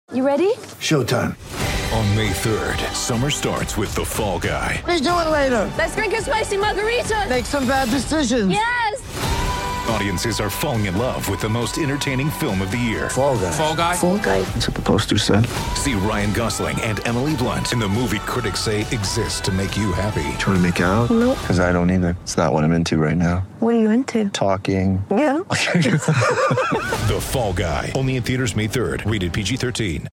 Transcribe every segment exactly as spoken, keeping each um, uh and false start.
You ready? Showtime. On May third, summer starts with The Fall Guy. Let's do it later. Let's drink a spicy margarita. Make some bad decisions. Yes. Audiences are falling in love with the most entertaining film of the year. Fall Guy. Fall Guy. Fall Guy. That's what the poster said. See Ryan Gosling and Emily Blunt in the movie critics say exists to make you happy. Trying to make it out? Nope. Because I don't either. It's not what I'm into right now. What are you into? Talking. Yeah. The Fall Guy. Only in theaters May third. Rated P G thirteen.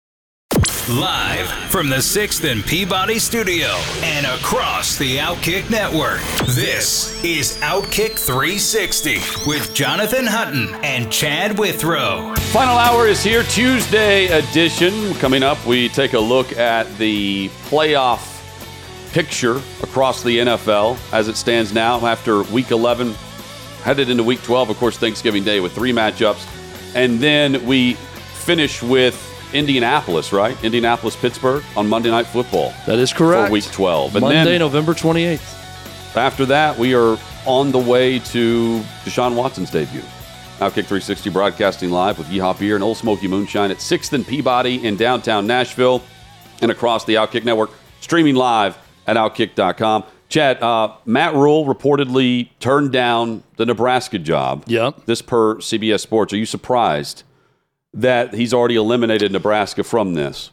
Live from the sixth and Peabody Studio and across the Outkick Network, this is Outkick three sixty with Jonathan Hutton and Chad Withrow. Final hour is here, Tuesday edition. Coming up, we take a look at the playoff picture across the N F L as it stands now after Week eleven, headed into Week twelve, of course, Thanksgiving Day with three matchups. And then we finish with Indianapolis, right? Indianapolis-Pittsburgh on Monday Night Football. That is correct. For Week twelve. And Monday, then, November twenty-eighth. After that, we are on the way to Deshaun Watson's debut. Outkick three sixty broadcasting live with Yeehaw Beer and Old Smoky Moonshine at sixth and Peabody in downtown Nashville and across the Outkick Network, streaming live at outkick dot com. Chad, uh, Matt Rule reportedly turned down the Nebraska job. Yep. This per C B S Sports. Are you surprised that he's already eliminated Nebraska from this?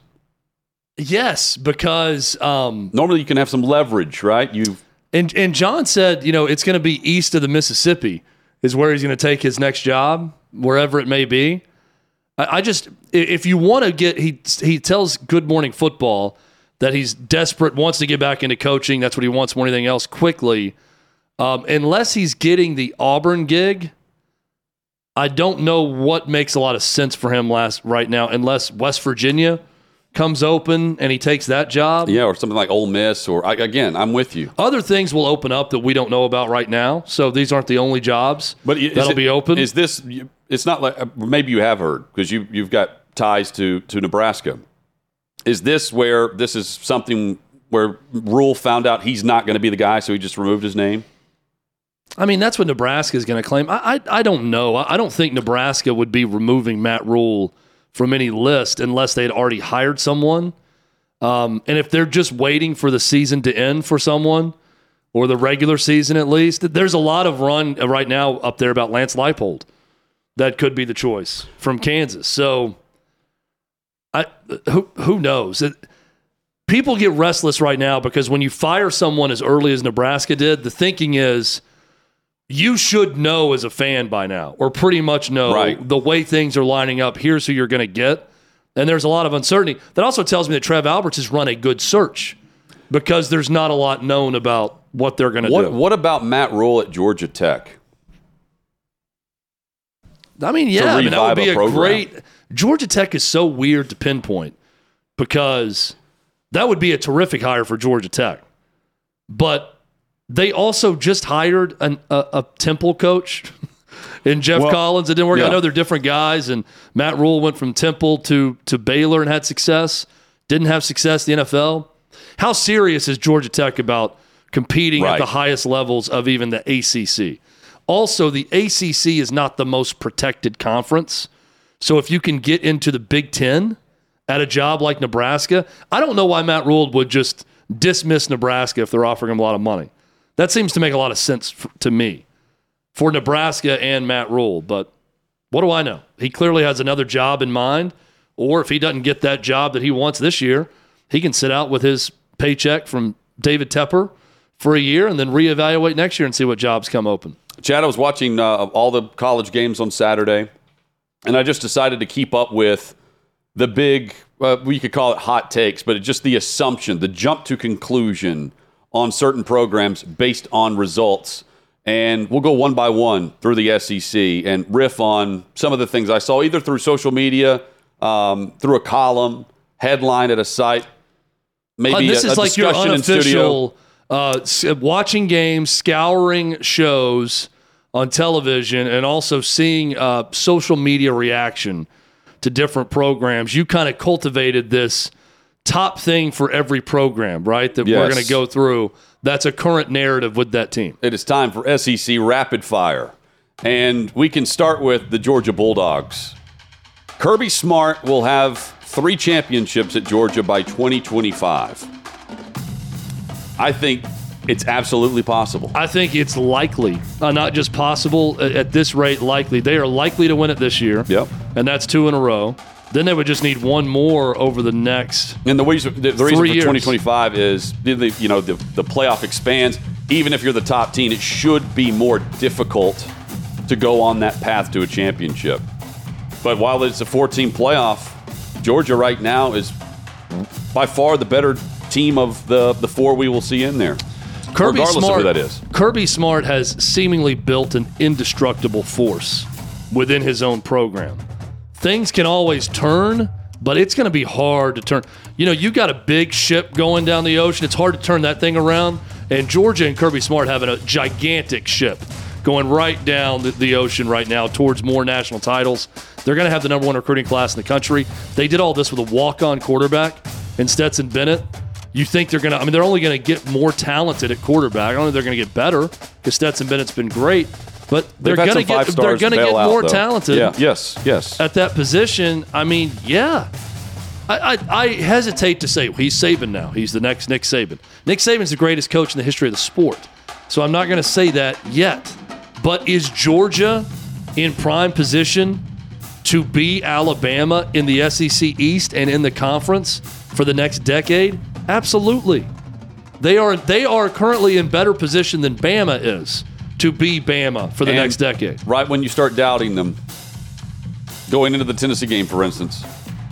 Yes, because um, normally you can have some leverage, right? You and and John said, you know, it's going to be east of the Mississippi is where he's going to take his next job, wherever it may be. I, I just, if you want to get, he he tells Good Morning Football that he's desperate, wants to get back into coaching. That's what he wants more than anything else quickly. Um, unless he's getting the Auburn gig, I don't know what makes a lot of sense for him last right now, unless West Virginia comes open and he takes that job. Yeah, or something like Ole Miss, or again, I'm with you. Other things will open up that we don't know about right now. So these aren't the only jobs but is that'll it, be open. Is this? It's not like maybe you have heard because you you've got ties to to Nebraska. Is this where this is something where Rule found out he's not going to be the guy, so he just removed his name? I mean, that's what Nebraska is going to claim. I, I I don't know. I don't think Nebraska would be removing Matt Rule from any list unless they had already hired someone. Um, and if they're just waiting for the season to end for someone, or the regular season at least, there's a lot of run right now up there about Lance Leipold. That could be the choice from Kansas. So, I who who knows? It, people get restless right now because when you fire someone as early as Nebraska did, the thinking is, you should know as a fan by now, or pretty much know right. the way things are lining up. Here's who you're going to get. And there's a lot of uncertainty. That also tells me that Trev Alberts has run a good search because there's not a lot known about what they're going to what, do. What about Matt Rule at Georgia Tech? I mean, yeah, I mean, that would be a, a great – Georgia Tech is so weird to pinpoint because that would be a terrific hire for Georgia Tech. But – they also just hired an, a, a Temple coach in Jeff well, Collins. It didn't work. Yeah. I know they're different guys, and Matt Rule went from Temple to, to Baylor and had success. Didn't have success in the N F L. How serious is Georgia Tech about competing right. at the highest levels of even the A C C? Also, the A C C is not the most protected conference. So if you can get into the Big Ten at a job like Nebraska, I don't know why Matt Rule would just dismiss Nebraska if they're offering him a lot of money. That seems to make a lot of sense for, to me for Nebraska and Matt Rule. But what do I know? He clearly has another job in mind. Or if he doesn't get that job that he wants this year, he can sit out with his paycheck from David Tepper for a year and then reevaluate next year and see what jobs come open. Chad, I was watching uh, all the college games on Saturday, and I just decided to keep up with the big, uh, we could call it hot takes, but it's just the assumption, the jump to conclusion on certain programs based on results. And we'll go one by one through the S E C and riff on some of the things I saw, either through social media, um, through a column, headline at a site, maybe uh, this a, is a like your discussion in studio. unofficial uh, watching games, scouring shows on television, and also seeing uh, social media reaction to different programs. You kind of cultivated this top thing for every program, right, that yes. we're going to go through. That's a current narrative with that team. It is time for S E C Rapid Fire. And we can start with the Georgia Bulldogs. Kirby Smart will have three championships at Georgia by twenty twenty-five. I think it's absolutely possible. I think it's likely, uh, not just possible, at, at this rate, likely. They are likely to win it this year. Yep. And that's two in a row. Then they would just need one more over the next And the reason, the, the reason for years. twenty twenty-five is, the, the, you know, the, the playoff expands. Even if you're the top team, it should be more difficult to go on that path to a championship. But while it's a four-team playoff, Georgia right now is by far the better team of the, the four we will see in there. Kirby regardless Smart, of who that is. Kirby Smart has seemingly built an indestructible force within his own program. Things can always turn, but it's going to be hard to turn. You know, you got a big ship going down the ocean. It's hard to turn that thing around. And Georgia and Kirby Smart having a gigantic ship going right down the, the ocean right now towards more national titles. They're going to have the number one recruiting class in the country. They did all this with a walk-on quarterback in Stetson Bennett. You think they're going to – I mean, they're only going to get more talented at quarterback. I don't think they're going to get better because Stetson Bennett's been great. But they're going to get they're going to get more out, talented. Yeah. Yes, yes. At that position, I mean, yeah. I, I, I hesitate to say well, he's Saban now. He's the next Nick Saban. Nick Saban's the greatest coach in the history of the sport. So I'm not going to say that yet. But is Georgia in prime position to be Alabama in the S E C East and in the conference for the next decade? Absolutely. They are they are currently in better position than Bama is to be Bama for the and next decade. Right when you start doubting them, going into the Tennessee game, for instance,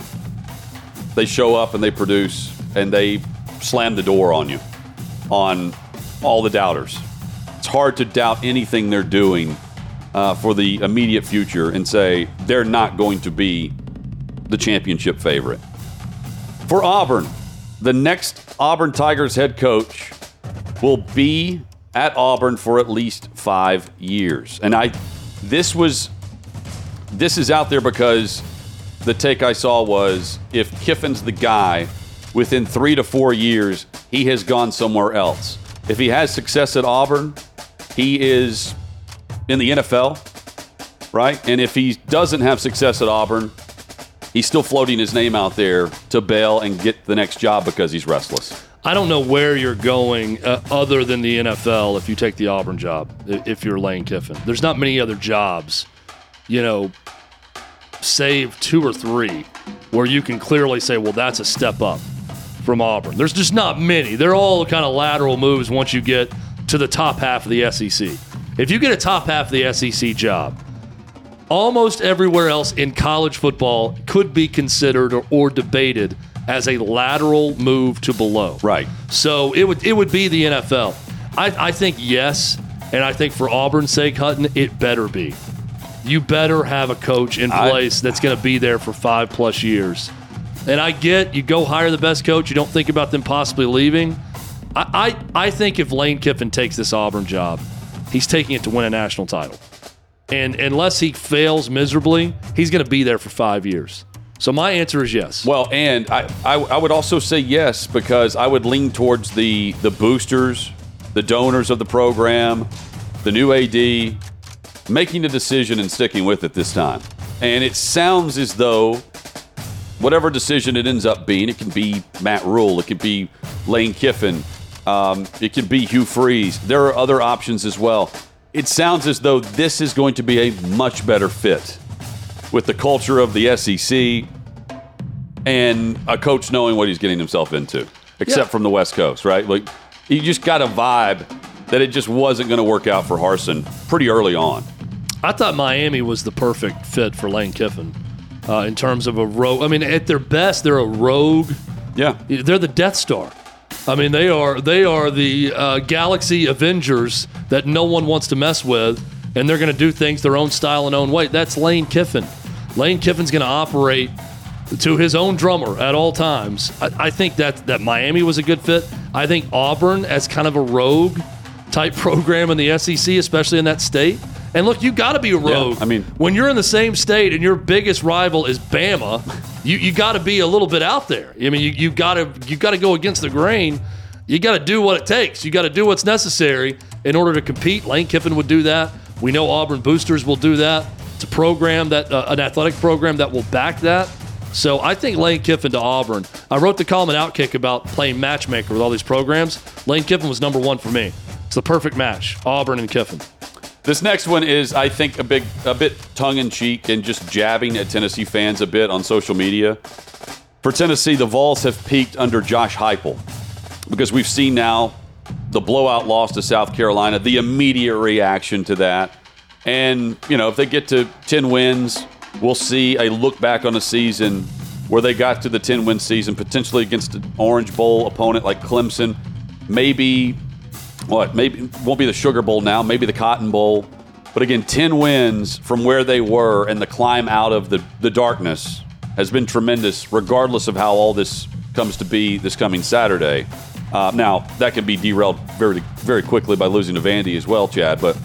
they show up and they produce and they slam the door on you, on all the doubters. It's hard to doubt anything they're doing uh, for the immediate future and say they're not going to be the championship favorite. For Auburn, the next Auburn Tigers head coach will be at Auburn for at least five years. And I, this was, this is out there because the take I saw was if Kiffin's the guy, within three to four years, he has gone somewhere else. If he has success at Auburn, he is in the N F L, right? And if he doesn't have success at Auburn, he's still floating his name out there to bail and get the next job because he's restless. I don't know where you're going uh, other than the N F L if you take the Auburn job, if you're Lane Kiffin. There's not many other jobs, you know, save two or three, where you can clearly say, well, that's a step up from Auburn. There's just not many. They're all kind of lateral moves once you get to the top half of the S E C. If you get a top half of the S E C job, almost everywhere else in college football could be considered or, or debated as a lateral move to below. Right. So it would it would be the N F L. I, I think yes, and I think for Auburn's sake, Hutton, it better be. You better have a coach in place I, that's going to be there for five plus years. And I get you go hire the best coach. You don't think about them possibly leaving. I, I, I think if Lane Kiffin takes this Auburn job, he's taking it to win a national title. And unless he fails miserably, he's going to be there for five years. So my answer is yes. Well, and I, I, I would also say yes because I would lean towards the, the boosters, the donors of the program, the new A D, making a decision and sticking with it this time. And it sounds as though whatever decision it ends up being, it can be Matt Rule, it can be Lane Kiffin, um, it can be Hugh Freeze. There are other options as well. It sounds as though this is going to be a much better fit with the culture of the S E C and a coach knowing what he's getting himself into, except yeah. from the West Coast, right? Like, you just got a vibe that it just wasn't going to work out for Harsin pretty early on. I thought Miami was the perfect fit for Lane Kiffin uh, in terms of a rogue. I mean, at their best, they're a rogue. Yeah. They're the Death Star. I mean, they are they are the uh, Galaxy Avengers that no one wants to mess with, and they're going to do things their own style and own way. That's Lane Kiffin. Lane Kiffin's going to operate to his own drummer at all times. I, I think that, that Miami was a good fit. I think Auburn as kind of a rogue type program in the S E C, especially in that state. And look, you got to be a rogue. Yeah, I mean, when you're in the same state and your biggest rival is Bama, you you got to be a little bit out there. I mean, you you got to you got to go against the grain. You got to do what it takes. You got to do what's necessary in order to compete. Lane Kiffin would do that. We know Auburn boosters will do that. It's a program that uh, an athletic program that will back that. So I think Lane Kiffin to Auburn. I wrote the column at Outkick about playing matchmaker with all these programs. Lane Kiffin was number one for me. It's the perfect match, Auburn and Kiffin. This next one is, I think, a big, a bit tongue-in-cheek and just jabbing at Tennessee fans a bit on social media. For Tennessee, the Vols have peaked under Josh Heupel because we've seen now the blowout loss to South Carolina, the immediate reaction to that. And, you know, if they get to ten wins, we'll see a look back on a season where they got to the ten-win season, potentially against an Orange Bowl opponent like Clemson. Maybe, what, maybe it won't be the Sugar Bowl now, maybe the Cotton Bowl. But again, ten wins from where they were and the climb out of the, the darkness has been tremendous, regardless of how all this comes to be this coming Saturday. Uh, now, that can be derailed very, very quickly by losing to Vandy as well, Chad, but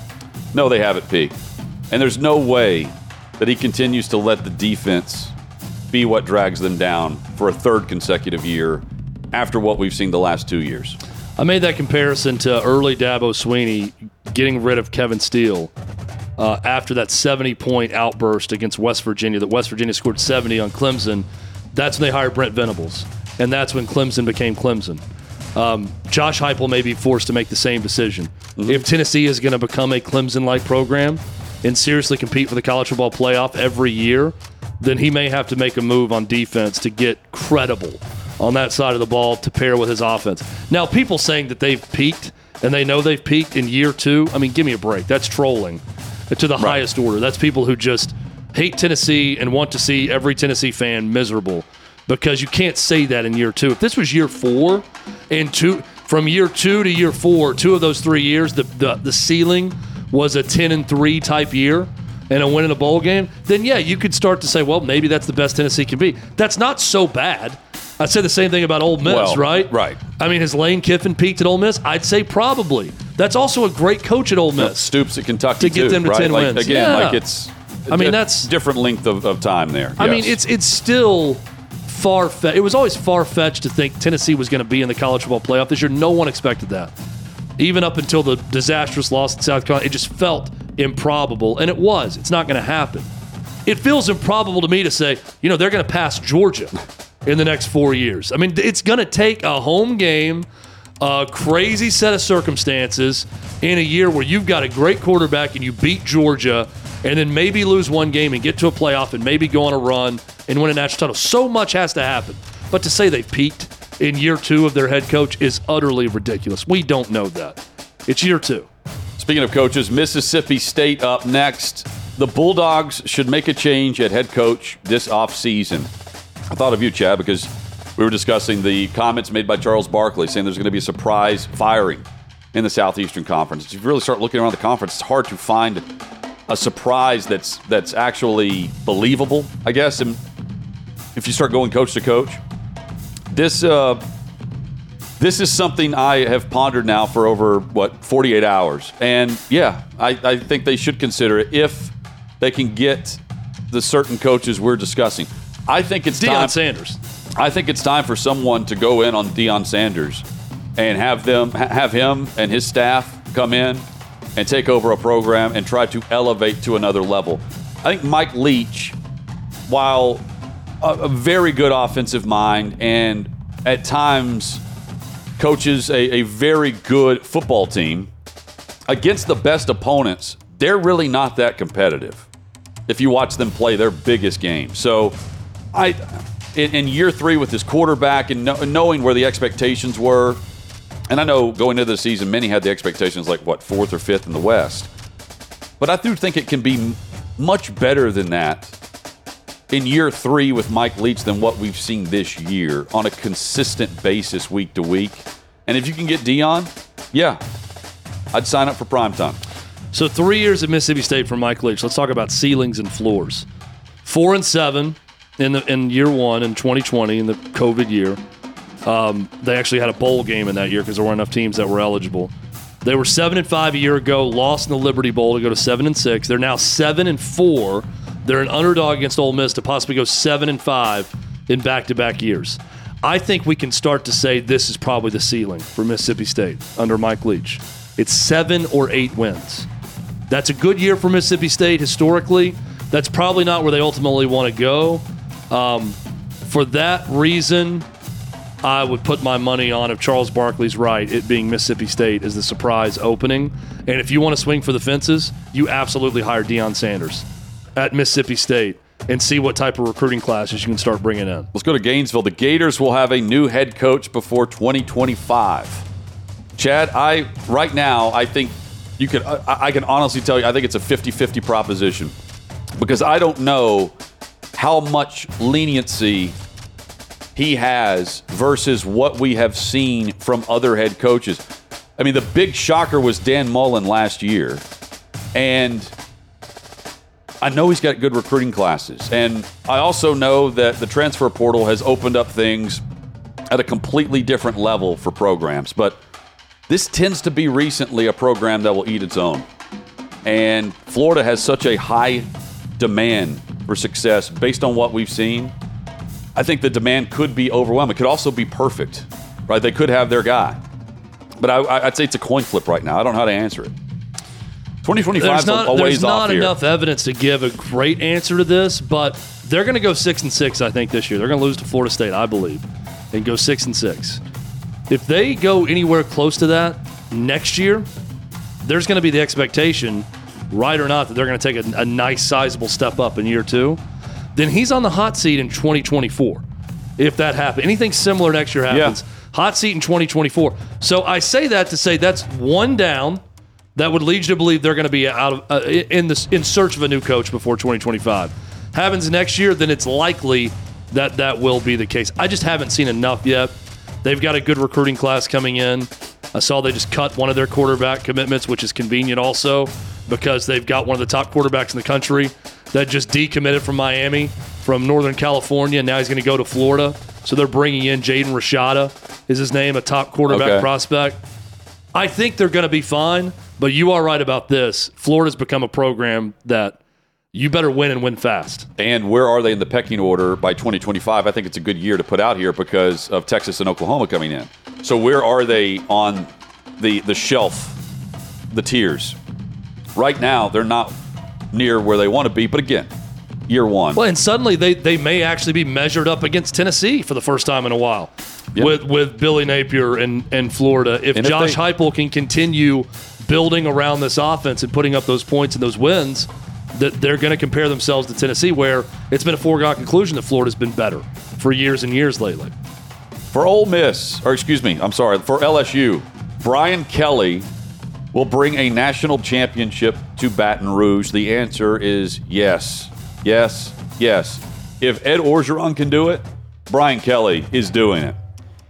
no, they haven't peaked. And there's no way that he continues to let the defense be what drags them down for a third consecutive year after what we've seen the last two years. I made that comparison to early Dabo Swinney getting rid of Kevin Steele uh, after that seventy-point outburst against West Virginia, that West Virginia scored seventy on Clemson. That's when they hired Brent Venables, and that's when Clemson became Clemson. Um, Josh Heupel may be forced to make the same decision. Mm-hmm. If Tennessee is going to become a Clemson-like program and seriously compete for the college football playoff every year, then he may have to make a move on defense to get credible on that side of the ball to pair with his offense. Now, people saying that they've peaked and they know they've peaked in year two, I mean, give me a break. That's trolling to the right. highest order. That's people who just hate Tennessee and want to see every Tennessee fan miserable, because you can't say that in year two. If this was year four, and two from year two to year four, two of those three years, the the, the ceiling was a ten and three type year and a win in a bowl game, then yeah, you could start to say, well, maybe that's the best Tennessee can be. That's not so bad. I'd say the same thing about Ole Miss, well, right? Right. I mean, has Lane Kiffin peaked at Ole Miss? I'd say probably. That's also a great coach at Ole Miss. Stoops at Kentucky to get too, them to right? ten like, wins. Again, yeah. like it's I mean, a that's different length of, of time there. I yes. mean, it's it's still far-fetched. It was always far-fetched to think Tennessee was going to be in the college football playoff this year. No one expected that. Even up until the disastrous loss in South Carolina, it just felt improbable, and it was. It's not going to happen. It feels improbable to me to say, you know, they're going to pass Georgia in the next four years. I mean, it's going to take a home game, a crazy set of circumstances in a year where you've got a great quarterback and you beat Georgia and then maybe lose one game and get to a playoff and maybe go on a run and win a national title. So much has to happen. But to say they've peaked in year two of their head coach is utterly ridiculous. We don't know that. It's year two. Speaking of coaches, Mississippi State up next. The Bulldogs should make a change at head coach this offseason. I thought of you, Chad, because we were discussing the comments made by Charles Barkley saying there's going to be a surprise firing in the Southeastern Conference. If you really start looking around the conference, it's hard to find a surprise that's that's actually believable, I guess, and if you start going coach to coach. This uh, this is something I have pondered now for over, what, forty-eight hours. And, yeah, I, I think they should consider it if they can get the certain coaches we're discussing. I think it's Deion time. Sanders. I think it's time for someone to go in on Deion Sanders and have them have him and his staff come in and take over a program and try to elevate to another level. I think Mike Leach, while a, a very good offensive mind and at times coaches a, a very good football team, against the best opponents, they're really not that competitive if you watch them play their biggest game. So I, in, in year three with his quarterback and know, knowing where the expectations were, and I know going into the season, many had the expectations like, what, fourth or fifth in the West. But I do think it can be much better than that in year three with Mike Leach than what we've seen this year on a consistent basis week to week. And if you can get Deion, yeah, I'd sign up for primetime. So three years at Mississippi State for Mike Leach. Let's talk about ceilings and floors. Four and seven in the in year one in twenty twenty, in the COVID year. Um, they actually had a bowl game in that year because there weren't enough teams that were eligible. They were seven and five a year ago, lost in the Liberty Bowl to go to seven and six. They're now seven and four. They're an underdog against Ole Miss to possibly go seven and five in back-to-back years. I think we can start to say this is probably the ceiling for Mississippi State under Mike Leach. It's seven or eight wins. That's a good year for Mississippi State historically. That's probably not where they ultimately want to go. Um, for that reason, I would put my money on, if Charles Barkley's right, it being Mississippi State as the surprise opening. And if you want to swing for the fences, you absolutely hire Deion Sanders at Mississippi State and see what type of recruiting classes you can start bringing in. Let's go to Gainesville. The Gators will have a new head coach before twenty twenty-five. Chad, I right now, I think you could. I, I can honestly tell you, I think it's a fifty-fifty proposition because I don't know how much leniency he has versus what we have seen from other head coaches. I mean, the big shocker was Dan Mullen last year, and I know he's got good recruiting classes, and I also know that the transfer portal has opened up things at a completely different level for programs, but this tends to be recently a program that will eat its own. And Florida has such a high demand for success based on what we've seen. I think the demand could be overwhelming. It could also be perfect, right? They could have their guy. But I, I'd say it's a coin flip right now. I don't know how to answer it. twenty twenty-five is a ways off here. There's not enough evidence to give a great answer to this, but they're going to go six and six, I think, this year. They're going to lose to Florida State, I believe, and go six and six. If they go anywhere close to that next year, there's going to be the expectation, right or not, that they're going to take a, a nice, sizable step up in year two. Then he's on the hot seat in twenty twenty-four. If that happens, anything similar next year happens, yeah. Hot seat in twenty twenty-four. So I say that to say that's one down that would lead you to believe they're going to be out of uh, in the in search of a new coach before twenty twenty-five. Happens next year, then it's likely that that will be the case. I just haven't seen enough yet. They've got a good recruiting class coming in. I saw they just cut one of their quarterback commitments, which is convenient also because they've got one of the top quarterbacks in the country that just decommitted from Miami, from Northern California, and now he's going to go to Florida. So they're bringing in Jaden Rashada, is his name, a top quarterback okay. prospect. I think they're going to be fine, but you are right about this. Florida's become a program that you better win and win fast. And where are they in the pecking order by twenty twenty-five? I think it's a good year to put out here because of Texas and Oklahoma coming in. So where are they on the the shelf, the tiers? Right now, they're not near where they want to be, but again, year one. Well, and suddenly they, they may actually be measured up against Tennessee for the first time in a while yep. with with Billy Napier and, and Florida. If and Josh if they, Heupel can continue building around this offense and putting up those points and those wins, that they're going to compare themselves to Tennessee, where it's been a foregone conclusion that Florida's been better for years and years lately. For Ole Miss, or excuse me, I'm sorry, for L S U, Brian Kelly will bring a national championship to Baton Rouge. The answer is yes. Yes, yes. If Ed Orgeron can do it, Brian Kelly is doing it.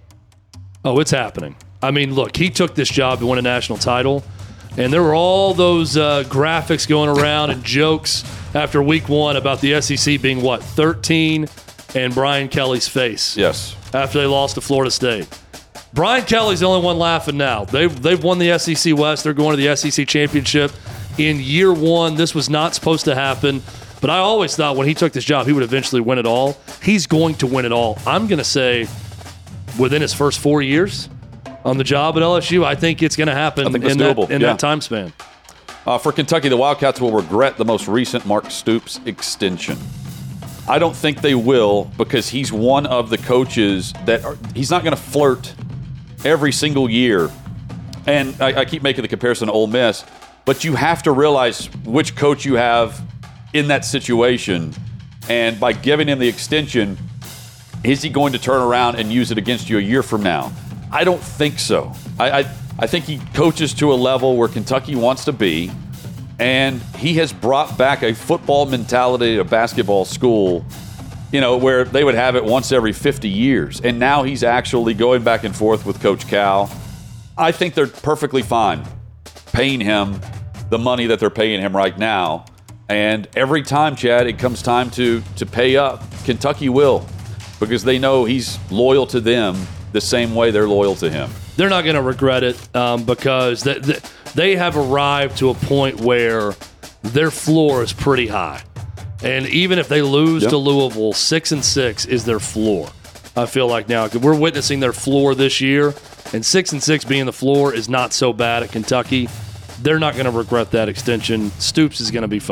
Oh, it's happening. I mean, look, he took this job to win a national title, and there were all those uh, graphics going around and jokes after week one about the S E C being, what, thirteen and Brian Kelly's face. Yes. After they lost to Florida State. Brian Kelly's the only one laughing now. They've, they've won the S E C West. They're going to the S E C championship. In year one, this was not supposed to happen. But I always thought when he took this job, he would eventually win it all. He's going to win it all. I'm going to say within his first four years on the job at L S U, I think it's going to happen in, that, in yeah. that time span. Uh, for Kentucky, the Wildcats will regret the most recent Mark Stoops extension. I don't think they will because he's one of the coaches that are, he's not going to flirt every single year. And I, I keep making the comparison to Ole Miss, but you have to realize which coach you have in that situation. And by giving him the extension, is he going to turn around and use it against you a year from now? I don't think so. I, I, I think he coaches to a level where Kentucky wants to be, and he has brought back a football mentality to basketball school, you know, where they would have it once every fifty years. And now he's actually going back and forth with Coach Cal. I think they're perfectly fine paying him the money that they're paying him right now. And every time, Chad, it comes time to to pay up, Kentucky will, because they know he's loyal to them the same way they're loyal to him. They're not going to regret it um, because they, they, they have arrived to a point where their floor is pretty high. And even if they lose yep. to Louisville, six and six is their floor. I feel like now we're witnessing their floor this year, and six and six being the floor is not so bad at Kentucky. They're not going to regret that extension. Stoops is going to be fine.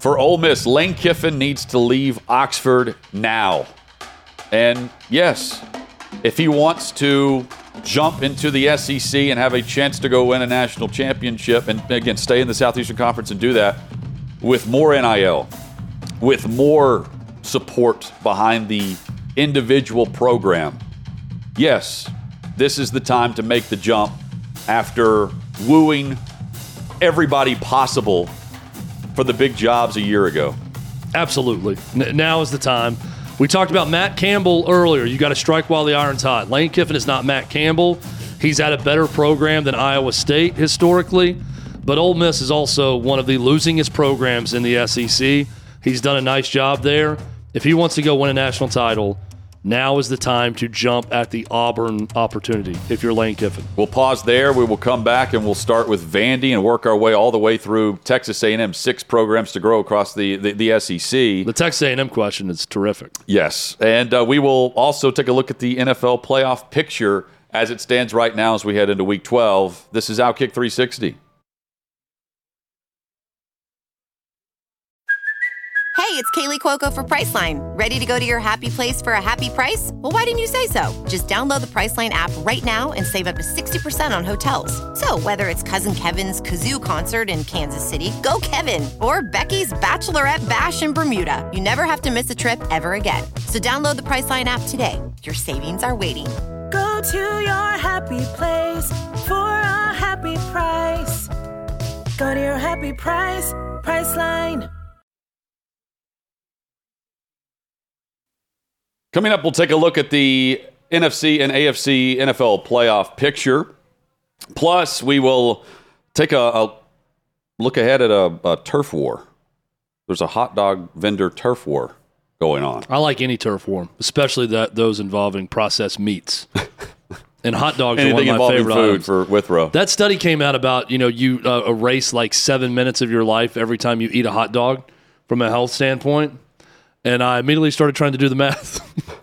For Ole Miss, Lane Kiffin needs to leave Oxford now. And yes, if he wants to jump into the S E C and have a chance to go win a national championship and, again, stay in the Southeastern Conference and do that with more N I L, with more support behind the individual program, yes, this is the time to make the jump after wooing everybody possible for the big jobs a year ago. Absolutely. N- now is the time. We talked about Matt Campbell earlier. You got to strike while the iron's hot. Lane Kiffin is not Matt Campbell. He's at a better program than Iowa State historically, but Ole Miss is also one of the losingest programs in the S E C. He's done a nice job there. If he wants to go win a national title, now is the time to jump at the Auburn opportunity if you're Lane Kiffin. We'll pause there. We will come back and we'll start with Vandy and work our way all the way through Texas A and M, six programs to grow across the, the, the S E C. The Texas A and M question is terrific. Yes, and uh, we will also take a look at the N F L playoff picture as it stands right now as we head into Week twelve. This is Outkick three sixty. Hey, it's Kaylee Cuoco for Priceline. Ready to go to your happy place for a happy price? Well, why didn't you say so? Just download the Priceline app right now and save up to sixty percent on hotels. So whether it's Cousin Kevin's Kazoo Concert in Kansas City, go Kevin, or Becky's Bachelorette Bash in Bermuda, you never have to miss a trip ever again. So download the Priceline app today. Your savings are waiting. Go to your happy place for a happy price. Go to your happy price, Priceline. Coming up, we'll take a look at the N F C and A F C N F L playoff picture. Plus, we will take a, a look ahead at a, a turf war. There's a hot dog vendor turf war going on. I like any turf war, especially that those involving processed meats. And hot dogs are one Anything of my involving favorite food items. for Withrow. That study came out about, you know, you uh, erase like seven minutes of your life every time you eat a hot dog from a health standpoint. And I immediately started trying to do the math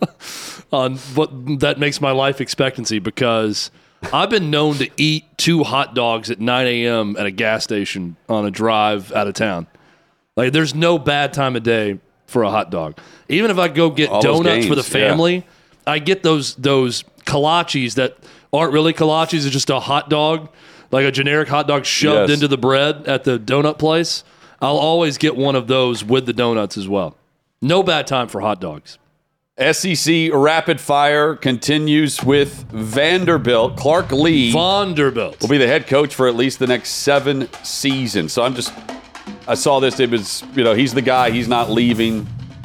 on what that makes my life expectancy, because I've been known to eat two hot dogs at nine a.m. at a gas station on a drive out of town. Like, there's no bad time of day for a hot dog. Even if I go get All those donuts for the games, yeah. family, I get those those kolaches that aren't really kolaches. It's just a hot dog, like a generic hot dog shoved Yes. into the bread at the donut place. I'll always get one of those with the donuts as well. No bad time for hot dogs. S E C rapid fire continues with Vanderbilt. Clark Lee Vanderbilt will be the head coach for at least the next seven seasons. So I'm just, I saw this. It was, you know, he's the guy. He's not leaving.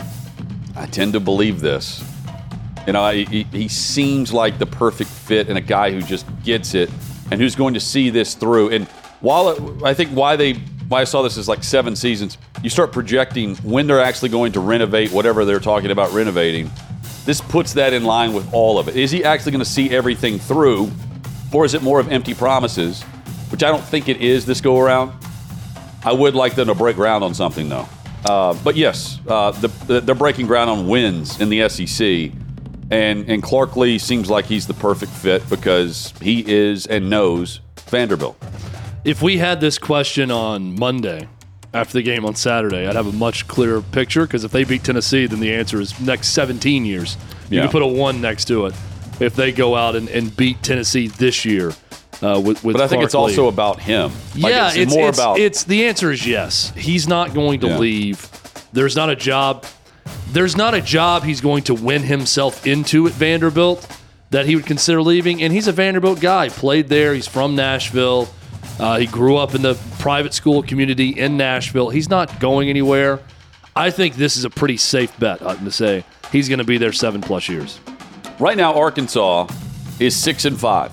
I tend to believe this. You know, he, he seems like the perfect fit and a guy who just gets it and who's going to see this through. And while it, I think why they why I saw this is like seven seasons, you start projecting when they're actually going to renovate whatever they're talking about renovating. This puts that in line with all of it. Is he actually going to see everything through, or is it more of empty promises, which I don't think it is this go around. I would like them to break ground on something, though. Uh, but yes, uh, the, the, they're breaking ground on wins in the S E C. And, and Clark Lee seems like he's the perfect fit because he is and knows Vanderbilt. If we had this question on Monday after the game on Saturday, I'd have a much clearer picture, because if they beat Tennessee, then the answer is next seventeen years. You Yeah. can put a one next to it if they go out and, and beat Tennessee this year uh, with, with But I think Clark it's also Lee. about him. Like, Yeah, it's, it's, more it's, about it's the answer is yes. He's not going to Yeah. leave. There's not a job. There's not a job he's going to win himself into at Vanderbilt that he would consider leaving. And he's a Vanderbilt guy. Played there. He's from Nashville. Uh, he grew up in the private school community in Nashville. He's not going anywhere. I think this is a pretty safe bet, I'm to say. He's going to be there seven plus years. Right now, Arkansas is six and five,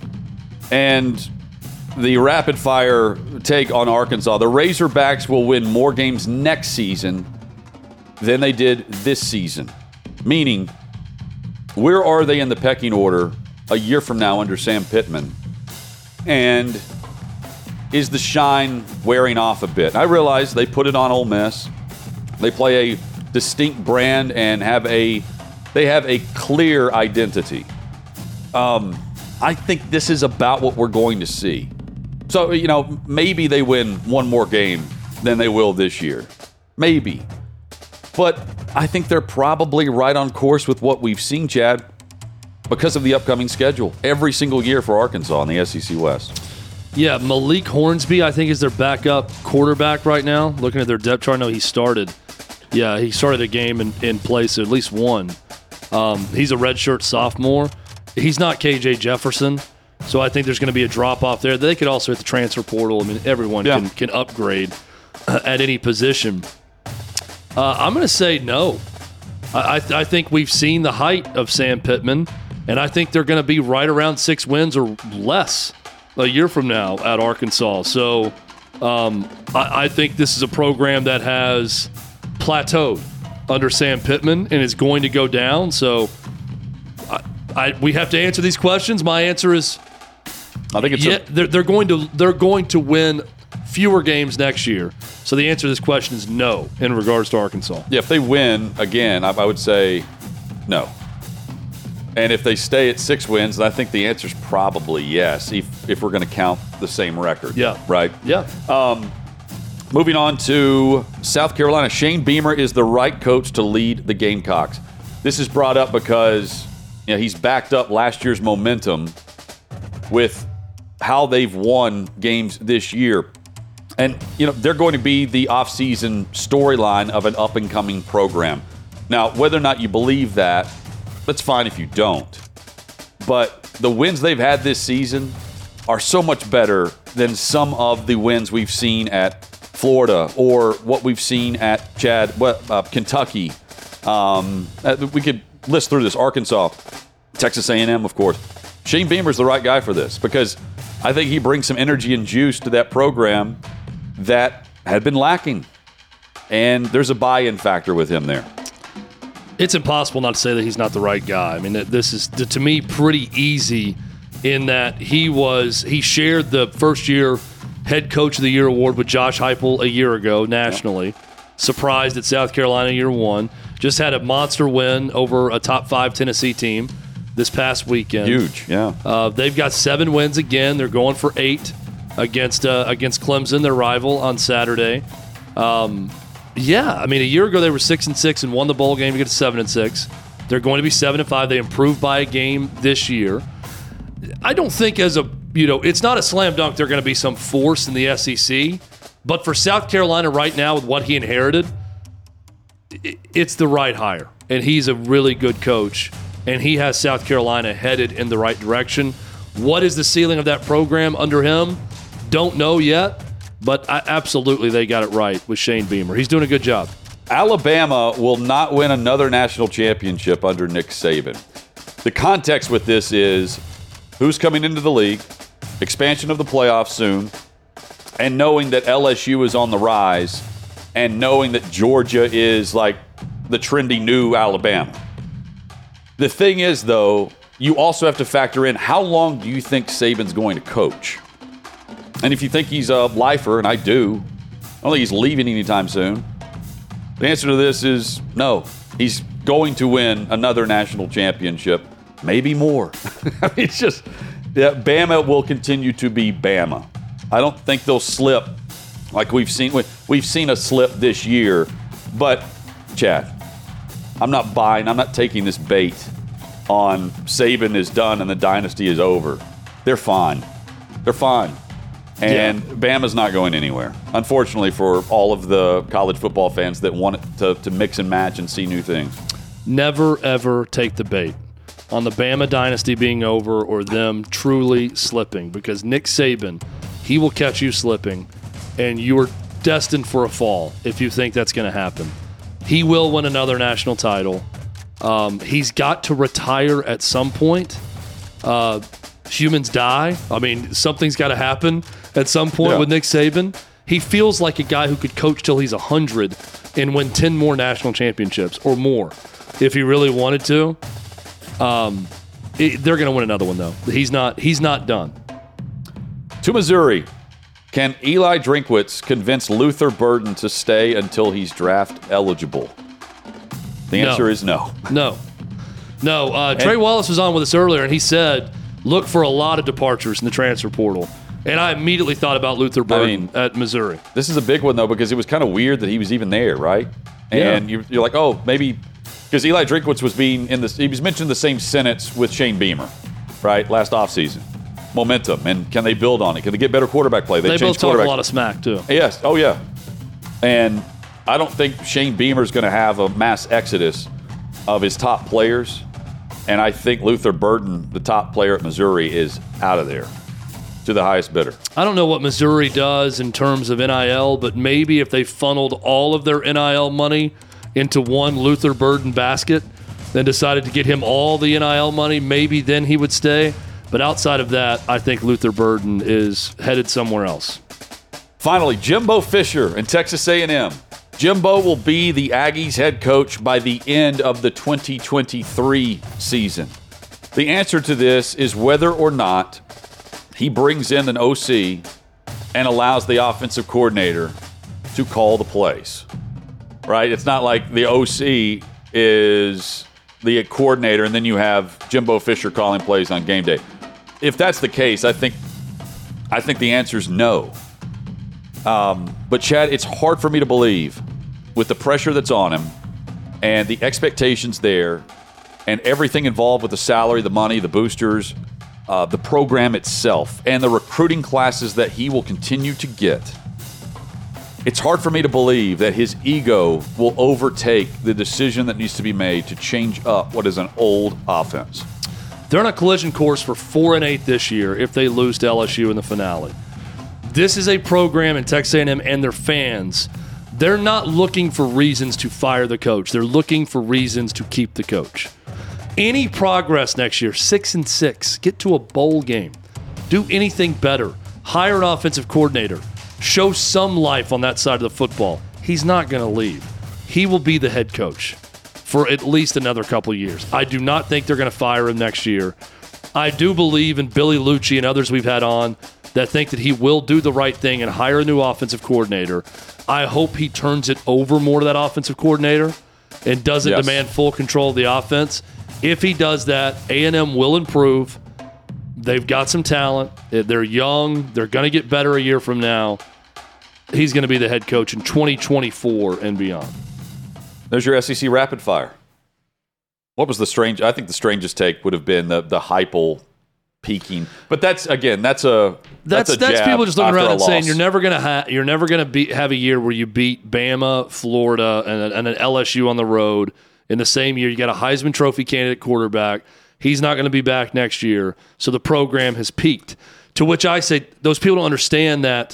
and the rapid fire take on Arkansas. The Razorbacks will win more games next season than they did this season. Meaning, where are they in the pecking order a year from now under Sam Pittman? And is the shine wearing off a bit? I realize they put it on Ole Miss. They play a distinct brand and have a they have a clear identity. Um, I think this is about what we're going to see. So, you know, maybe they win one more game than they will this year. Maybe. But I think they're probably right on course with what we've seen, Chad, because of the upcoming schedule every single year for Arkansas in the S E C West. Yeah, Malik Hornsby, I think, is their backup quarterback right now. Looking at their depth chart, I know he started. Yeah, he started a game in, in place, at least one. Um, he's a redshirt sophomore. He's not K J Jefferson, so I think there's going to be a drop-off there. They could also hit the transfer portal. I mean, everyone yeah. can, can upgrade uh, at any position. Uh, I'm going to say no. I, I, I think we've seen the height of Sam Pittman, and I think they're going to be right around six wins or less a year from now at Arkansas. So um, I, I think this is a program that has plateaued under Sam Pittman and is going to go down. So I, I, we have to answer these questions. My answer is, I think it's yeah, a- they're, they're going to they're going to win fewer games next year. So the answer to this question is no in regards to Arkansas. Yeah, if they win again, I, I would say no. And if they stay at six wins, then I think the answer is probably yes, if, if we're going to count the same record. Yeah. Right? Yeah. Um, moving on to South Carolina. Shane Beamer is the right coach to lead the Gamecocks. This is brought up because you know, he's backed up last year's momentum with how they've won games this year. And, you know, they're going to be the offseason storyline of an up-and-coming program. Now, whether or not you believe that, that's fine if you don't. But the wins they've had this season are so much better than some of the wins we've seen at Florida or what we've seen at Chad, uh, Kentucky. Um, we could list through this. Arkansas, Texas A and M, of course. Shane Beamer's the right guy for this because I think he brings some energy and juice to that program that had been lacking. And there's a buy-in factor with him there. It's impossible not to say that he's not the right guy. I mean, this is, to me, pretty easy in that he was he shared the first-year Head Coach of the Year award with Josh Heupel a year ago nationally. Yep. Surprised at South Carolina year one. Just had a monster win over a top-five Tennessee team this past weekend. Huge, yeah. Uh, they've got seven wins again. They're going for eight against uh, against Clemson, their rival, on Saturday. Um Yeah, I mean, a year ago they were six and six and won the bowl game to get to seven and six. They're going to be seven and five. They improved by a game this year. I don't think as a you know, it's not a slam dunk. They're going to be some force in the S E C, but for South Carolina right now with what he inherited, it's the right hire, and he's a really good coach, and he has South Carolina headed in the right direction. What is the ceiling of that program under him? Don't know yet. But I, absolutely, they got it right with Shane Beamer. He's doing a good job. Alabama will not win another national championship under Nick Saban. The context with this is who's coming into the league, expansion of the playoffs soon, and knowing that L S U is on the rise, and knowing that Georgia is like the trendy new Alabama. The thing is, though, you also have to factor in how long do you think Saban's going to coach? And if you think he's a lifer, and I do, I don't think he's leaving anytime soon. The answer to this is no. He's going to win another national championship, maybe more. I mean, it's just, yeah, Bama will continue to be Bama. I don't think they'll slip like we've seen. We've seen a slip this year. But, Chad, I'm not buying, I'm not taking this bait on Saban is done and the dynasty is over. They're fine. They're fine. And yeah. Bama's not going anywhere, unfortunately, for all of the college football fans that want it to, to mix and match and see new things. Never, ever take the bait on the Bama dynasty being over or them truly slipping, because Nick Saban, he will catch you slipping, and you are destined for a fall if you think that's going to happen. He will win another national title. Um, he's got to retire at some point. Uh, humans die. I mean, something's got to happen at some point yeah. with Nick Saban. He feels like a guy who could coach till he's one hundred and win ten more national championships or more if he really wanted to. Um, it, they're going to win another one, though. He's not He's not done. To Missouri, can Eli Drinkwitz convince Luther Burden to stay until he's draft eligible? The answer no. is no. No. No. Uh, Trey Wallace was on with us earlier, and he said, look for a lot of departures in the transfer portal. And I immediately thought about Luther Burden mean, at Missouri. This is a big one, though, because it was kind of weird that he was even there, right? And Yeah. you're, you're like, oh, maybe because Eli Drinkwitz was being in this, he was mentioned in the same sentence with Shane Beamer, right? Last offseason. Momentum, and can they build on it? Can they get better quarterback play? They, both changed talk a quarterback. lot of smack, too. Yes. Oh, yeah. And I don't think Shane Beamer's going to have a mass exodus of his top players. And I think Luther Burden, the top player at Missouri, is out of there to the highest bidder. I don't know what Missouri does in terms of N I L, but maybe if they funneled all of their N I L money into one Luther Burden basket, then decided to get him all the N I L money, maybe then he would stay. But outside of that, I think Luther Burden is headed somewhere else. Finally, Jimbo Fisher in Texas A and M. Jimbo will be the Aggies head coach by the end of the twenty twenty-three season. The answer to this is whether or not he brings in an O C and allows the offensive coordinator to call the plays. Right? It's not like the O C is the coordinator and then you have Jimbo Fisher calling plays on game day. If that's the case, I think I think the answer is no. Um, but Chad, it's hard for me to believe with the pressure that's on him and the expectations there and everything involved with the salary, the money, the boosters, uh, the program itself, and the recruiting classes that he will continue to get. It's hard for me to believe that his ego will overtake the decision that needs to be made to change up what is an old offense. They're on a collision course for four and eight this year if they lose to L S U in the finale. This is a program in Texas A and M and their fans. They're not looking for reasons to fire the coach. They're looking for reasons to keep the coach. Any progress next year, six and six, get to a bowl game, do anything better, hire an offensive coordinator, show some life on that side of the football. He's not going to leave. He will be the head coach for at least another couple of years. I do not think they're going to fire him next year. I do believe in Billy Lucci and others we've had on that think that he will do the right thing and hire a new offensive coordinator. I hope he turns it over more to that offensive coordinator and doesn't Yes. demand full control of the offense. If he does that, A and M will improve. They've got some talent. They're young. They're going to get better a year from now. He's going to be the head coach in twenty twenty-four and beyond. There's your S E C rapid fire. What was the strange? I think the strangest take would have been the the Heupel peaking, but that's again that's a That's that's, a that's jab people just looking after around a and saying loss. you're never gonna ha- you're never gonna beat have a year where you beat Bama, Florida, and, and an L S U on the road in the same year. You got a Heisman Trophy candidate quarterback. He's not going to be back next year, so the program has peaked. To which I say those people don't understand that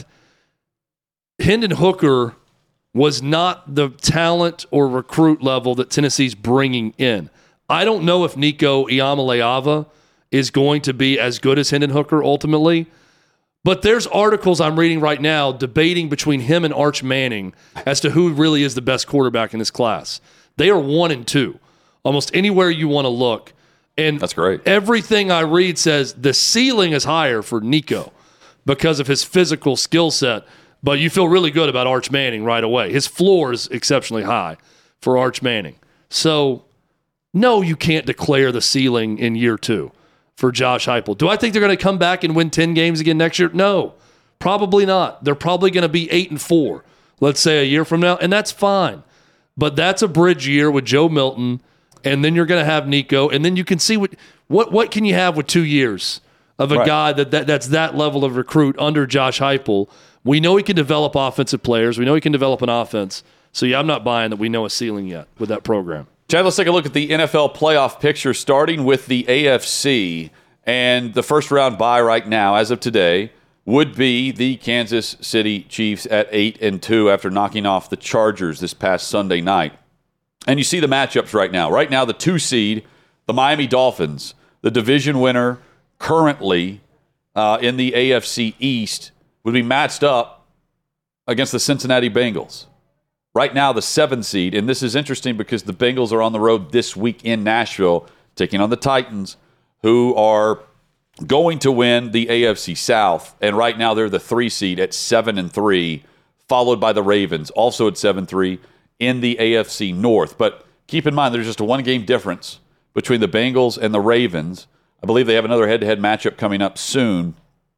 Hendon Hooker was not the talent or recruit level that Tennessee's bringing in. I don't know if Nico Iamaleava is going to be as good as Hendon Hooker ultimately, but there's articles I'm reading right now debating between him and Arch Manning as to who really is the best quarterback in this class. They are one and two, almost anywhere you want to look. And That's great. Everything I read says the ceiling is higher for Nico because of his physical skill set. But you feel really good about Arch Manning right away. His floor is exceptionally high for Arch Manning. So, no, you can't declare the ceiling in year two for Josh Heupel. Do I think they're going to come back and win ten games again next year? No, probably not. They're probably going to be eight and four, let's say a year from now, and that's fine. But that's a bridge year with Joe Milton, and then you're going to have Nico, and then you can see what what what can you have with two years of a Right. guy that, that that's that level of recruit under Josh Heupel. We know he can develop offensive players. We know he can develop an offense. So, yeah, I'm not buying that we know a ceiling yet with that program. Chad, let's take a look at the N F L playoff picture, starting with the A F C. And the first round bye right now, as of today, would be the Kansas City Chiefs at eight and two after knocking off the Chargers this past Sunday night. And you see the matchups right now. Right now, the two seed, the Miami Dolphins, the division winner currently uh, in the A F C East, would be matched up against the Cincinnati Bengals. Right now, the seven seed, and this is interesting because the Bengals are on the road this week in Nashville, taking on the Titans, who are going to win the A F C South. And right now, they're the three seed at seven and three, followed by the Ravens, also at seven three in the A F C North. But keep in mind, there's just a one-game difference between the Bengals and the Ravens. I believe they have another head-to-head matchup coming up soon.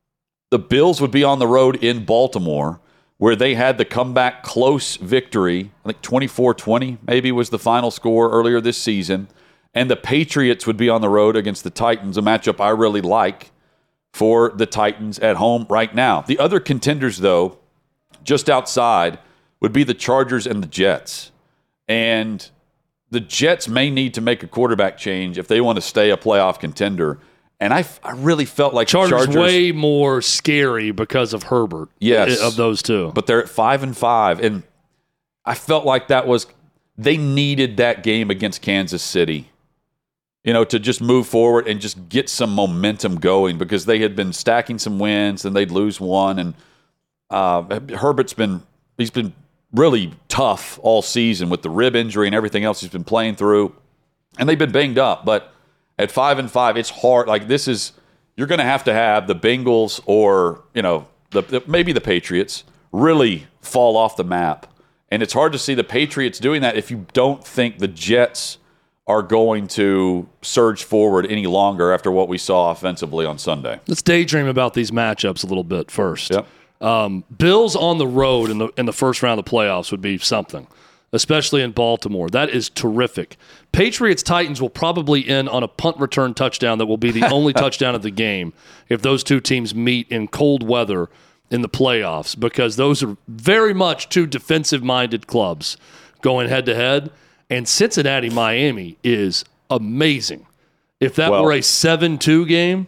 The Bills would be on the road in Baltimore, where they had the comeback close victory. I think twenty-four twenty maybe was the final score earlier this season. And the Patriots would be on the road against the Titans, a matchup I really like for the Titans at home right now. The other contenders, though, just outside, would be the Chargers and the Jets. And the Jets may need to make a quarterback change if they want to stay a playoff contender. And I, I really felt like Chargers, the Chargers way more scary because of Herbert. Yes, of those two. But they're at five and five, and I felt like that was they needed that game against Kansas City, you know, to just move forward and just get some momentum going because they had been stacking some wins and they'd lose one, and uh, Herbert's been he's been really tough all season with the rib injury and everything else he's been playing through, and they've been banged up, but. At five and five, it's hard. Like this is, you're going to have to have the Bengals or you know the, the maybe the Patriots really fall off the map, and it's hard to see the Patriots doing that if you don't think the Jets are going to surge forward any longer after what we saw offensively on Sunday. Let's daydream about these matchups a little bit first. Yep. Um, Bills on the road in the in the first round of the playoffs would be something, especially in Baltimore. That is terrific. Patriots-Titans will probably end on a punt return touchdown that will be the only touchdown of the game if those two teams meet in cold weather in the playoffs, because those are very much two defensive-minded clubs going head-to-head, and Cincinnati-Miami is amazing. If that well, were a seven two game...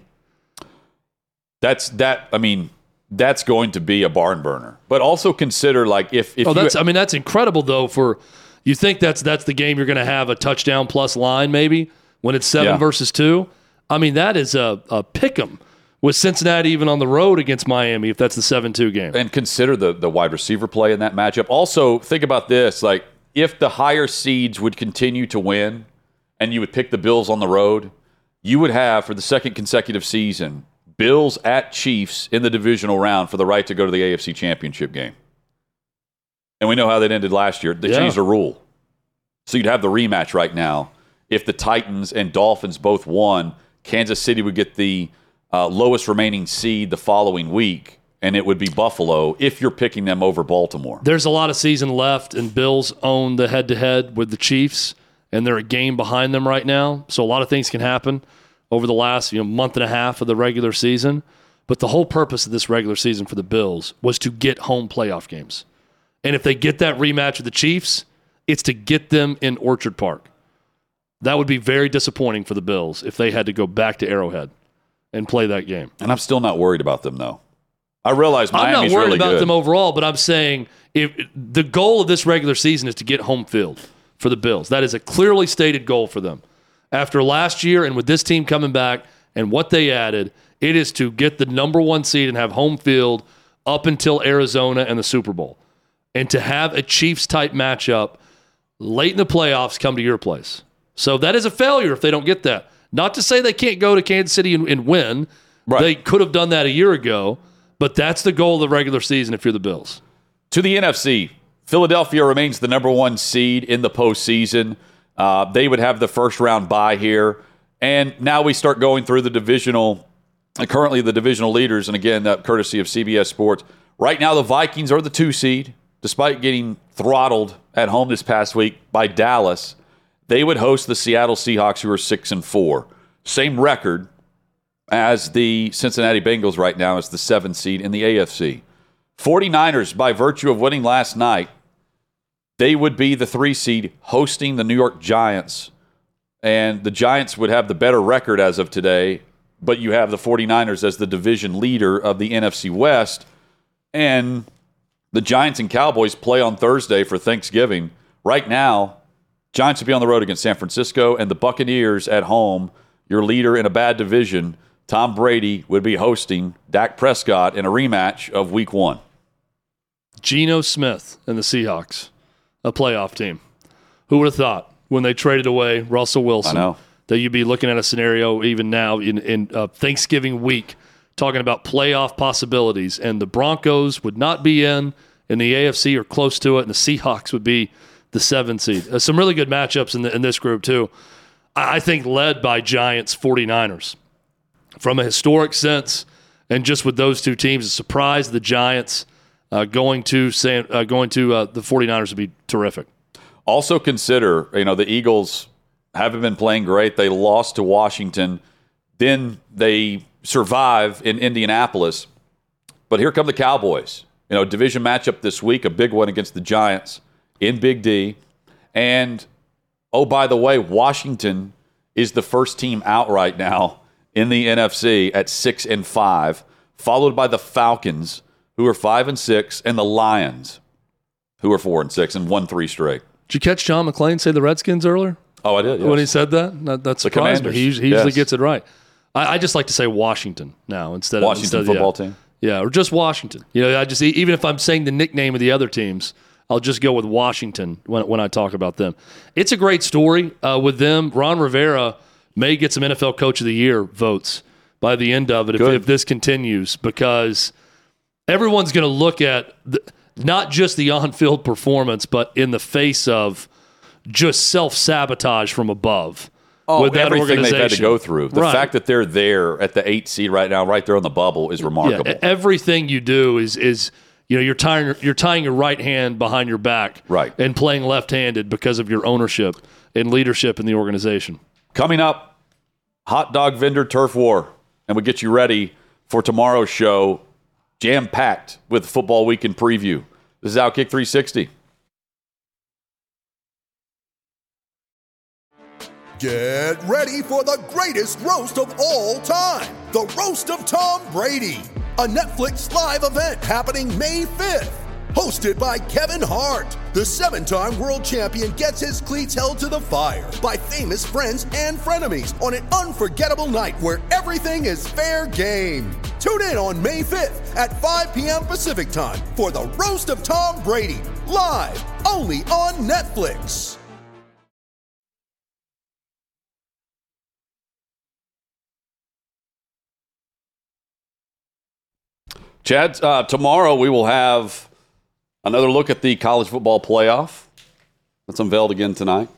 That's that. I mean... That's going to be a barn burner. But also consider, like, if, if oh, that's you, I mean, that's incredible, though, for you think that's that's the game you're going to have a touchdown plus line, maybe, when it's seven yeah. versus two. I mean, that is a, a pick'em with Cincinnati even on the road against Miami if that's the seven two game. And consider the, the wide receiver play in that matchup. Also, think about this. Like, if the higher seeds would continue to win and you would pick the Bills on the road, you would have, for the second consecutive season, Bills at Chiefs in the divisional round for the right to go to the A F C Championship game. And we know how that ended last year. They yeah. changed the rule. So you'd have the rematch right now. If the Titans and Dolphins both won, Kansas City would get the uh, lowest remaining seed the following week, and it would be Buffalo if you're picking them over Baltimore. There's a lot of season left, and Bills own the head-to-head with the Chiefs, and they're a game behind them right now. So a lot of things can happen over the last you know month and a half of the regular season. But the whole purpose of this regular season for the Bills was to get home playoff games. And if they get that rematch with the Chiefs, it's to get them in Orchard Park. That would be very disappointing for the Bills if they had to go back to Arrowhead and play that game. And I'm still not worried about them, though. I realize Miami's I'm not worried really about good. them overall, but I'm saying if the goal of this regular season is to get home field for the Bills. That is a clearly stated goal for them. After last year and with this team coming back and what they added, it is to get the number one seed and have home field up until Arizona and the Super Bowl. And to have a Chiefs-type matchup late in the playoffs come to your place. So that is a failure if they don't get that. Not to say they can't go to Kansas City and, and win. Right. They could have done that a year ago, but that's the goal of the regular season if you're the Bills. To the N F C, Philadelphia remains the number one seed in the postseason. Uh, they would have the first round bye here. And now we start going through the divisional, uh, currently the divisional leaders, and again, uh, courtesy of C B S Sports. Right now, the Vikings are the two seed, despite getting throttled at home this past week by Dallas. They would host the Seattle Seahawks, who are six and four. Same record as the Cincinnati Bengals right now as the seventh seed in the A F C. 49ers, by virtue of winning last night, they would be the three seed hosting the New York Giants. And the Giants would have the better record as of today, but you have the 49ers as the division leader of the N F C West. And the Giants and Cowboys play on Thursday for Thanksgiving. Right now, Giants would be on the road against San Francisco, and the Buccaneers at home, your leader in a bad division, Tom Brady, would be hosting Dak Prescott in a rematch of Week One. Geno Smith and the Seahawks, a playoff team. Who would have thought when they traded away Russell Wilson I know. that you'd be looking at a scenario even now in, in uh, Thanksgiving week talking about playoff possibilities, and the Broncos would not be in in the A F C or close to it, and the Seahawks would be the seventh seed. Uh, some really good matchups in, the, in this group, too. I think led by Giants 49ers. From a historic sense And just with those two teams, a surprise the Giants uh, going to San, uh, going to uh, the 49ers would be terrific. Also consider, you know, the Eagles haven't been playing great. They lost to Washington. Then they survive in Indianapolis. But here come the Cowboys. You know, division matchup this week, a big one against the Giants in Big D. And, oh, by the way, Washington is the first team out right now in the N F C at six and five, followed by the Falcons, who are five and six, and the Lions, who are four and six and won three straight. Did you catch John McClain say the Redskins earlier? Oh, I did. Yes. When he said that, that, that surprised me. He, he usually yes. gets it right. I, I just like to say Washington now instead Washington of Washington football yeah. team. Yeah, or just Washington. You know, I just even if I'm saying the nickname of the other teams, I'll just go with Washington when when I talk about them. It's a great story uh, with them. Ron Rivera may get some N F L Coach of the Year votes by the end of it if, if this continues, because everyone's going to look at the, not just the on-field performance, but in the face of just self-sabotage from above. Oh, with that everything they've had to go through. The right. fact that they're there at the eight seed right now, right there on the bubble, is remarkable. Yeah, everything you do is is you know you're tying you're tying your right hand behind your back, right, and playing left-handed because of your ownership and leadership in the organization. Coming up, hot dog vendor turf war, and we get you ready for tomorrow's show, jam-packed with football weekend preview. This is Outkick three sixty. Get ready for the greatest roast of all time, the Roast of Tom Brady, a Netflix live event happening May fifth. Hosted by Kevin Hart, the seven-time world champion gets his cleats held to the fire by famous friends and frenemies on an unforgettable night where everything is fair game. Tune in on May fifth at five p.m. Pacific time for the Roast of Tom Brady, live only on Netflix. Chad, uh, tomorrow we will have another look at the college football playoff. That's unveiled again tonight.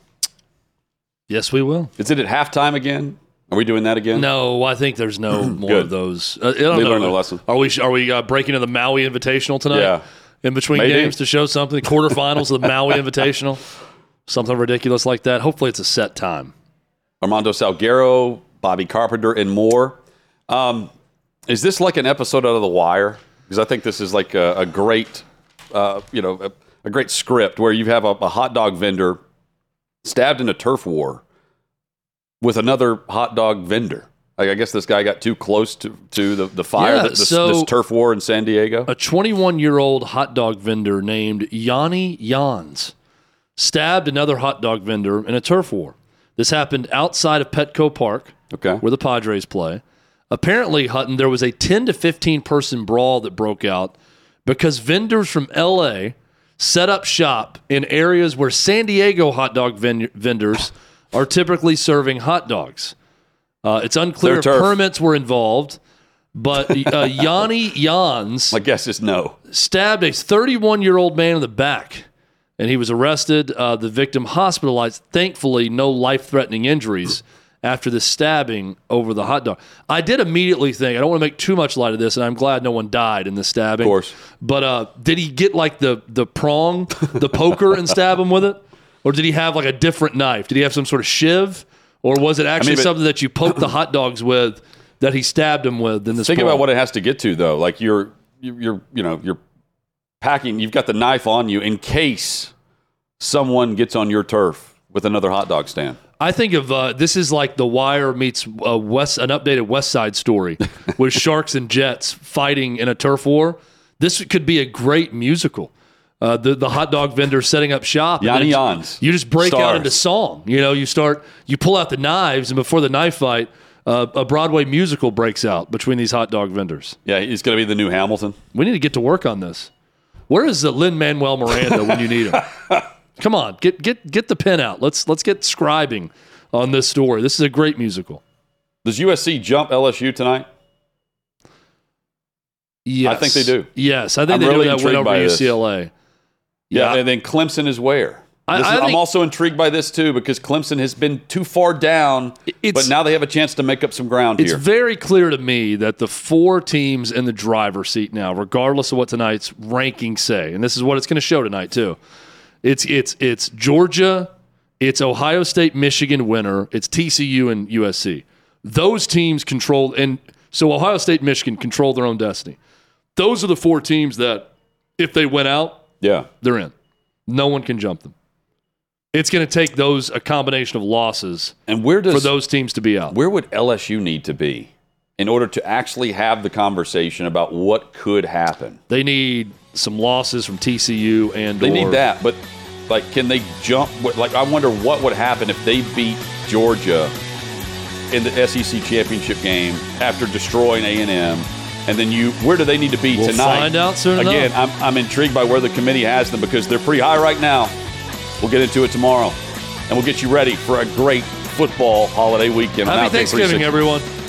Yes, we will. Is it at halftime again? Are we doing that again? No, I think there's no more of those. Uh, I don't they know. learned their lesson. Are we Are we uh, breaking into the Maui Invitational tonight? Yeah. In between Maybe. games to show something? Quarterfinals of the Maui Invitational? Something ridiculous like that. Hopefully it's a set time. Armando Salguero, Bobby Carpenter, and more. Um, is this like an episode out of The Wire? Because I think this is like a, a great, uh, you know, a, a great script where you have a, a hot dog vendor stabbed in a turf war with another hot dog vendor. Like, I guess this guy got too close to, to the, the fire, Yeah, that this, so this turf war in San Diego. A twenty-one-year-old hot dog vendor named Yanni Jans stabbed another hot dog vendor in a turf war. This happened outside of Petco Park, okay, where the Padres play. Apparently, Hutton, there was a ten to fifteen person brawl that broke out because vendors from L A set up shop in areas where San Diego hot dog ven- vendors are typically serving hot dogs. Uh, it's unclear if permits were involved, but uh, Yanni Jans, my guess is no, stabbed a thirty-one-year-old man in the back, and he was arrested. Uh, the victim hospitalized. Thankfully, no life-threatening injuries after the stabbing over the hot dog. I did immediately think, I don't want to make too much light of this, and I'm glad no one died in the stabbing. Of course. But uh, did he get like the the prong, the poker, and stab him with it? Or did he have like a different knife? Did he have some sort of shiv? Or was it actually I mean, but, something that you poked the hot dogs with that he stabbed him with in this Think brawl? about what it has to get to, though. Like you're, you're, you know, you're packing, you've got the knife on you in case someone gets on your turf with another hot dog stand. I think of uh, this is like The Wire meets uh, West, an updated West Side Story with sharks and jets fighting in a turf war. This could be a great musical. Uh, the the hot dog vendor setting up shop. Yanni Jans. You just break Stars. out into song. You know, you start, you pull out the knives, and before the knife fight, uh, a Broadway musical breaks out between these hot dog vendors. Yeah, he's going to be the new Hamilton. We need to get to work on this. Where is uh, Lin-Manuel Miranda when you need him? Come on, get get get the pen out. Let's let's get scribing on this story. This is a great musical. Does U S C jump L S U tonight? Yes. I think they do. Yes, I think I'm they really do that win intrigued by over U this. C L A. Yeah, Yeah, and then Clemson is where? I, This I is, think I'm also intrigued by this too because Clemson has been too far down, but now they have a chance to make up some ground it's here. It's very clear to me that the four teams in the driver's seat now, regardless of what tonight's rankings say, and this is what it's going to show tonight too. It's it's it's Georgia, it's Ohio State, Michigan winner, it's T C U and U S C. Those teams control, and so Ohio State, Michigan control their own destiny. Those are the four teams that, if they went out, yeah, they're in. No one can jump them. It's going to take those a combination of losses and where does, for those teams to be out. Where would L S U need to be in order to actually have the conversation about what could happen? They need some losses from T C U and they or, need that, but like, can they jump? Like, I wonder what would happen if they beat Georgia in the S E C championship game after destroying A and M. And then you, where do they need to be we'll tonight? Find out soon Again, enough. I'm, I'm intrigued by where the committee has them because they're pretty high right now. We'll get into it tomorrow, and we'll get you ready for a great football holiday weekend. Happy Thanksgiving, everyone.